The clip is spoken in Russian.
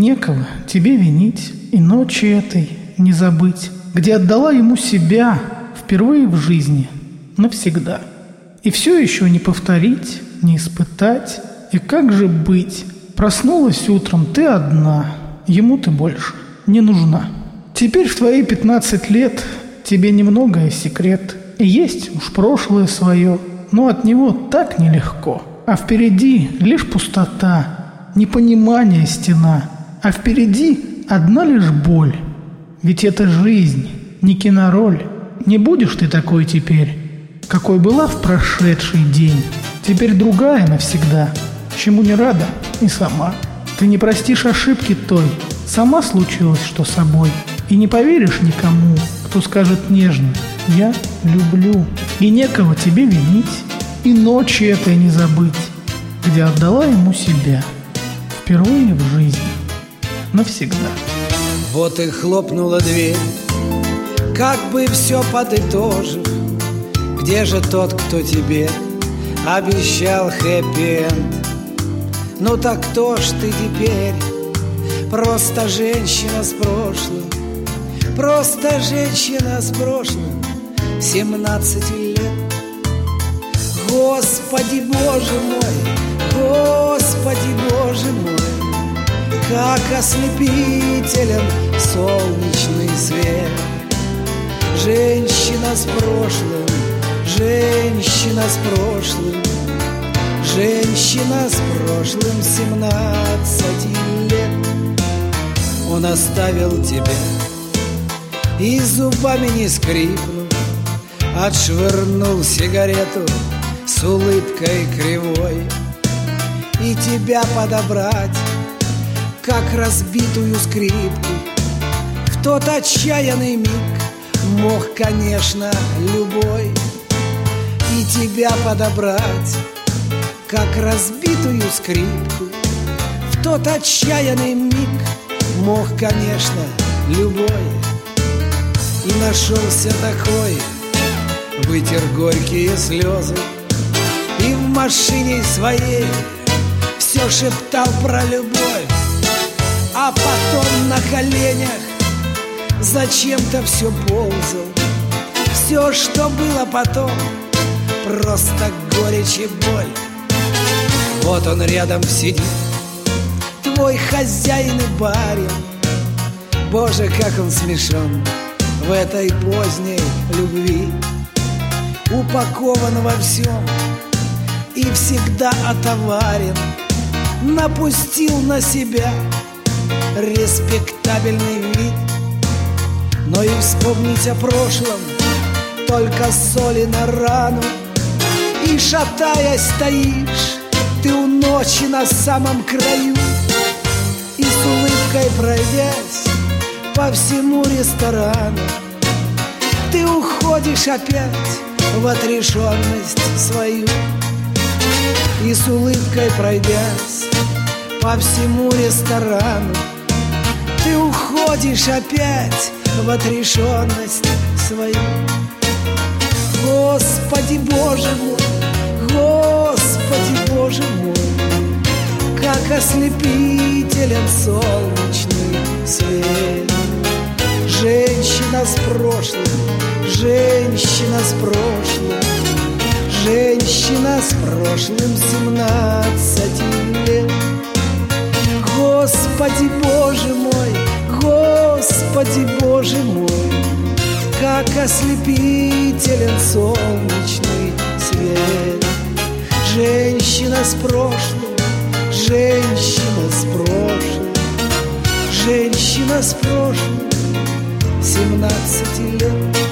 некого тебе винить, и ночи этой не забыть, где отдала ему себя впервые в жизни, навсегда. И все еще не повторить, не испытать, и как же быть? Проснулась утром ты одна, ему ты больше не нужна. Теперь в твои 15 лет тебе немногое секрет, и есть уж прошлое свое, но от него так нелегко. А впереди лишь пустота, непонимание стена, а впереди одна лишь боль. Ведь это жизнь, не кинороль. Не будешь ты такой теперь, какой была в прошедший день. Теперь другая навсегда, чему не рада и сама. Ты не простишь ошибки той, сама случилось что собой. И не поверишь никому, кто скажет нежно: «Я люблю». И некого тебе винить, и ночи этой не забыть, где отдала ему себя впервые в жизни, навсегда. Вот и хлопнула дверь, как бы все подытожив. Где же тот, кто тебе обещал хэппи-энд? Ну так кто ж ты теперь? Просто женщина с прошлым, просто женщина с прошлым 17 лет. Господи, Боже мой, Господи, Боже мой, как ослепителен солнечный свет. Женщина с прошлым, женщина с прошлым, женщина с прошлым 17 лет. Он оставил тебя и зубами не скрипнув, отшвырнул сигарету с улыбкой кривой. И тебя подобрать, как разбитую скрипку, в тот отчаянный миг мог, конечно, любой. И тебя подобрать, как разбитую скрипку, в тот отчаянный миг мог, конечно, любой. И нашелся такой, вытер горькие слезы, и в машине своей все шептал про любовь. А потом на коленях зачем-то все ползал. Все, что было потом, просто горечь и боль. Вот он рядом сидит, твой хозяин и барин. Боже, как он смешон в этой поздней любви. Упакован во всем и всегда отоварен. Напустил на себя респектабельный вид. Но и вспомнить о прошлом только соли на рану. И шатаясь стоишь ты у ночи на самом краю. И с улыбкой пройдясь по всему ресторану, ты уходишь опять в отрешенность свою. И с улыбкой пройдясь по всему ресторану, ты уходишь опять в отрешенность свою. Господи, Боже мой, Господи, Боже мой, как ослепителен солнечный свет. Женщина с прошлым, женщина с прошлым, женщина с прошлым 17 лет. Господи, Боже мой, Господи, Боже мой, как ослепителен солнечный свет. Женщина с прошлым, женщина с прошлым, женщина с прошлым 17 лет.